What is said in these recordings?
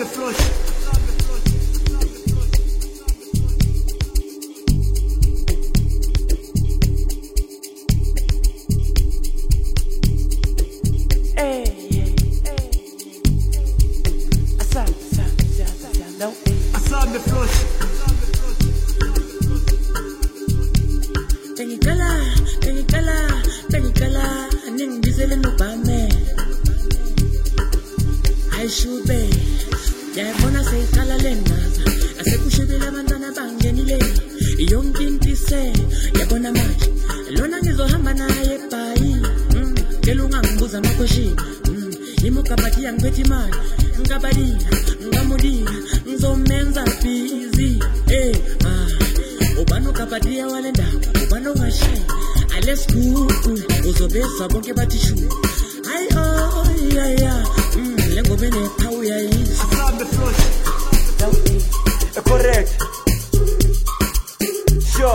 Asante flush. Asante flush. Pengikala, ningibizele nobame. Ayishube, yayibona seyiqala lendaza. Asekushibile abantwana bangenile. Yonke into ise, yabona manje. Lona ngizohamba naye ebhayi. Ngeke ungangibuza amakhosini. Imogabadi yangiphethe imali. Ngabadila, ngamudila, ngizomenza busy. Ubano kabadiya walenda, ubano washay. Let's go, uzobeza bonke bathi shu. Ay oh yeah. Lengo bene power ya is. Asante flush. Correct. Sure.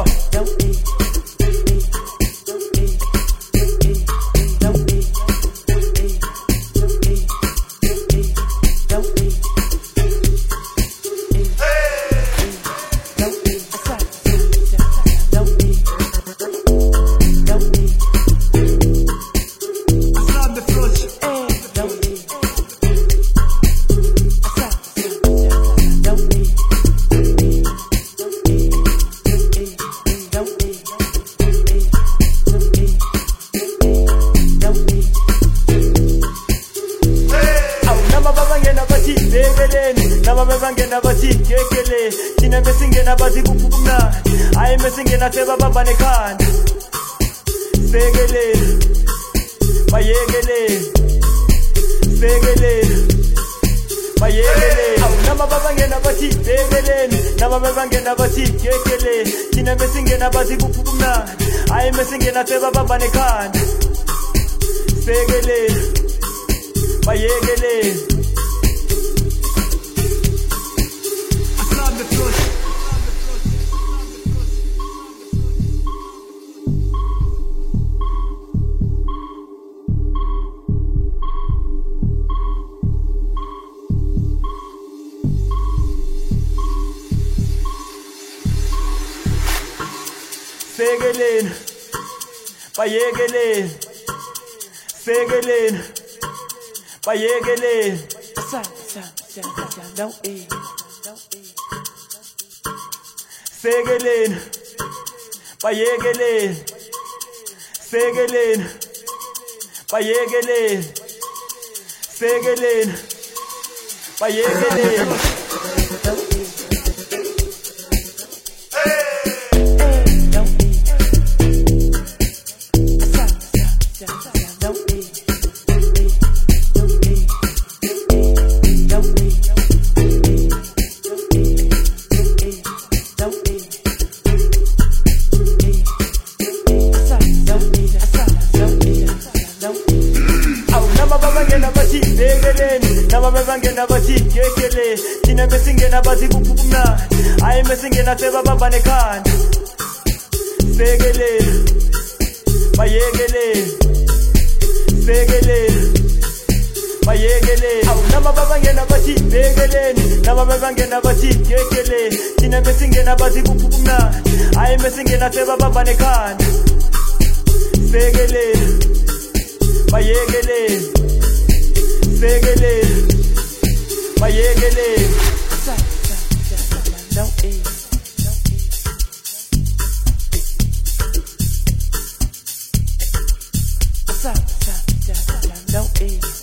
Bangena bathi kekele thina besingena bathi kuphumna hayi mesingena seba baba nekhanda sekele bayekele awunama babangena bathi bekeleni nama bangena bathi kekele thina besingena bathi kuphumna hayi mesingena seba baba nekhanda sekele bayekele Segelin, bayegelin, segelin, bayegelin. Segelin, bayegelin, segelin, bayegelin, segelin, bayegelin. Bangena bathi kekele thina besingena bathi kuphumna hayi mesingena seba baba nekhanda sekele bayekele awunama babangena bathi bekeleni nama bangena bathi kekele thina besingena bathi kuphumna hayi mesingena seba baba nekhanda sekele bayekele Don't